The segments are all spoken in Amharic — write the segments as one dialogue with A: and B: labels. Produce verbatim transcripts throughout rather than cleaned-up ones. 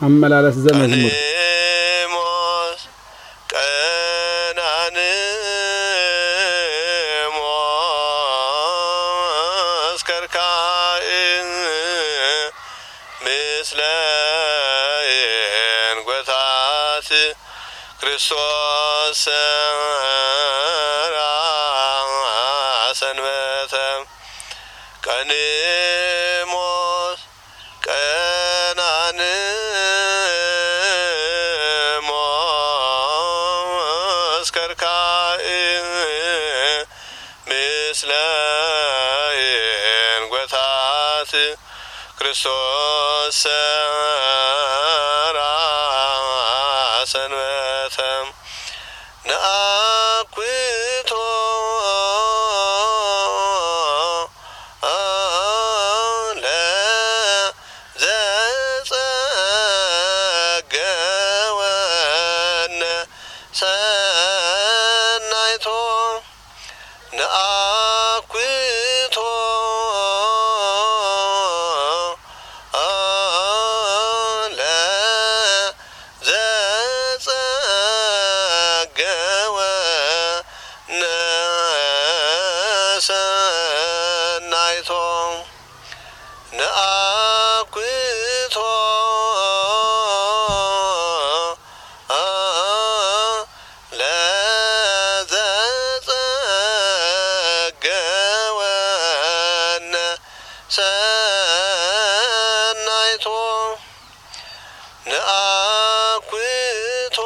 A: አመላለስ ዘመዝሙር
B: ክርስቶስ ሰንበተ ቀንሞስ ቀናንሞስ ከርካኢ ምስለ እንጐታት ክርስቶስ ሰንበተ ነአኩቶ ለዘጸገወነ ሰናይቶ ነአኩቶ ሰናይቶ ነአኩቶ ለዘጸገወነ ሰናይቶ ነአኩቶ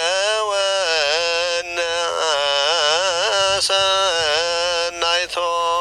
B: ሰናይቶ